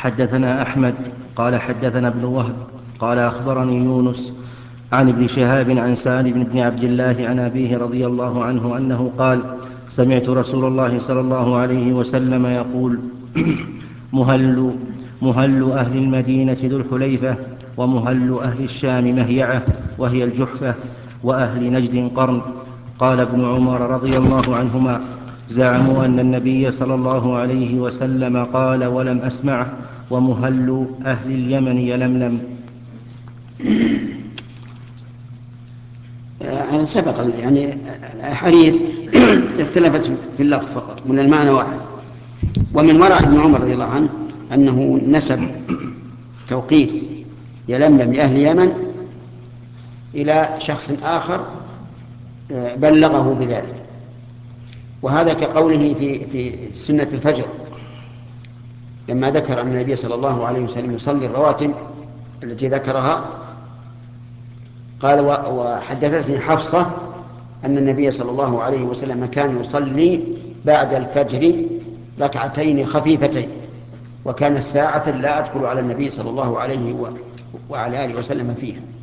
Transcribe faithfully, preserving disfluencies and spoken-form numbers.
حدثنا أحمد قال حدثنا ابن وهب قال أخبرني يونس عن ابن شهاب عن سالم بن عبد الله عن أبيه رضي الله عنه أنه قال سمعت رسول الله صلى الله عليه وسلم يقول مهل, مهل أهل المدينة ذو الحليفة، ومهل أهل الشام مهيعة وهي الجحفة، وأهل نجد قرن. قال ابن عمر رضي الله عنهما زعموا أن النبي صلى الله عليه وسلم قال ولم أسمعه ومهل أهل اليمن يلملم. يعني سبق يعني الأحاديث اختلفت في اللفظ فقط من المعنى واحد. ومن ورع ابن عمر رضي الله عنه أنه نسب توقيت يلملم لأهل اليمن إلى شخص آخر بلغه بذلك، وهذا كقوله في في سنة الفجر لما ذكر أن النبي صلى الله عليه وسلم يصلي الرواتب التي ذكرها قال وحدثتني حفصة أن النبي صلى الله عليه وسلم كان يصلي بعد الفجر ركعتين خفيفتين، وكان الساعة لا أدخل على النبي صلى الله عليه وعلى آله وسلم فيها.